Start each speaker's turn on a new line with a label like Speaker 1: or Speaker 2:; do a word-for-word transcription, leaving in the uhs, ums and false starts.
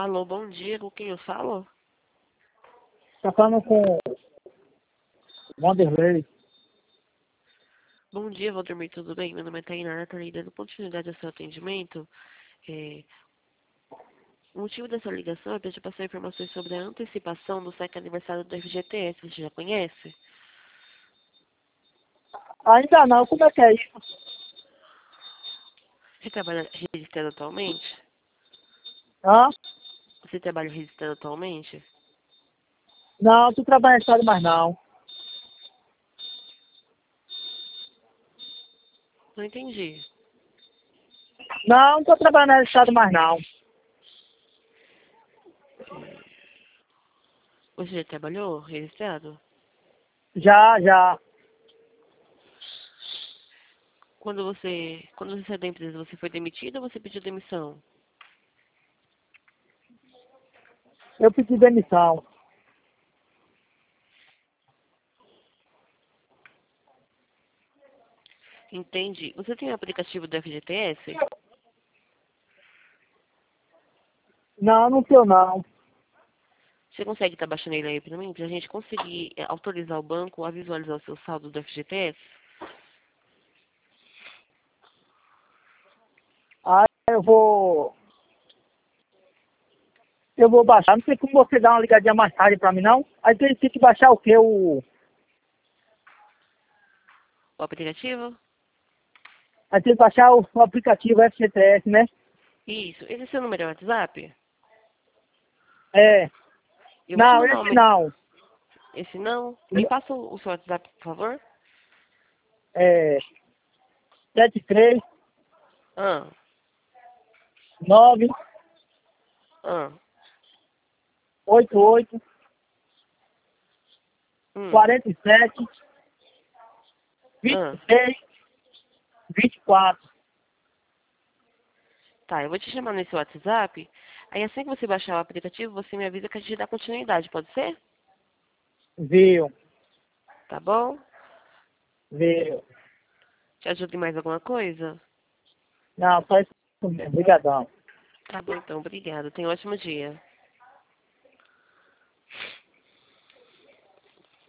Speaker 1: Alô, bom dia, com quem eu falo?
Speaker 2: Tá falando com o Wanderlei.
Speaker 1: Bom dia, Valdemir, tudo bem? Meu nome é Tainara, estou lhe dando continuidade ao seu atendimento. É, o motivo dessa ligação é para te passar informações sobre a antecipação do saque aniversário do F G T S. Você já conhece?
Speaker 2: Ainda não, como é que é isso?
Speaker 1: Você trabalha registrado atualmente?
Speaker 2: Hã?
Speaker 1: Você trabalha registrado atualmente?
Speaker 2: Não, tu trabalha em estado mais não.
Speaker 1: Não entendi.
Speaker 2: Não, não tô trabalhando no estado mais não.
Speaker 1: Você já trabalhou registrado?
Speaker 2: Já, já.
Speaker 1: Quando você, quando você saiu da empresa, você foi demitido ou você pediu demissão?
Speaker 2: Eu pedi demissão.
Speaker 1: Entendi. Você tem o aplicativo do F G T S?
Speaker 2: Não, não tenho não.
Speaker 1: Você consegue estar baixando ele aí para mim, para a gente conseguir é, autorizar o banco a visualizar o seu saldo do F G T S?
Speaker 2: Aí eu vou... Eu vou baixar. Não sei como você dar uma ligadinha mais tarde pra mim não. Aí tem tem que baixar o quê? O...
Speaker 1: O aplicativo?
Speaker 2: Aí tem que baixar o, o aplicativo F G T S, né?
Speaker 1: Isso. Esse é seu número é WhatsApp?
Speaker 2: É.
Speaker 1: Eu vou te
Speaker 2: Não,
Speaker 1: mandar
Speaker 2: esse
Speaker 1: uma...
Speaker 2: não.
Speaker 1: Esse não? Me passa o o seu WhatsApp, por favor.
Speaker 2: É... sete três
Speaker 1: Ah,
Speaker 2: nove
Speaker 1: ah,
Speaker 2: oito oito
Speaker 1: hum,
Speaker 2: quarenta e sete vinte
Speaker 1: ah.
Speaker 2: e seis vinte e quatro.
Speaker 1: Tá, eu vou te chamar nesse WhatsApp. Aí assim que você baixar o aplicativo, você me avisa que a gente dá continuidade, pode ser?
Speaker 2: Viu,
Speaker 1: Tá bom?
Speaker 2: viu.
Speaker 1: Te ajuda em mais alguma coisa?
Speaker 2: Não, só isso mesmo. Obrigadão.
Speaker 1: Tá bom então, obrigada. Tenha um ótimo dia.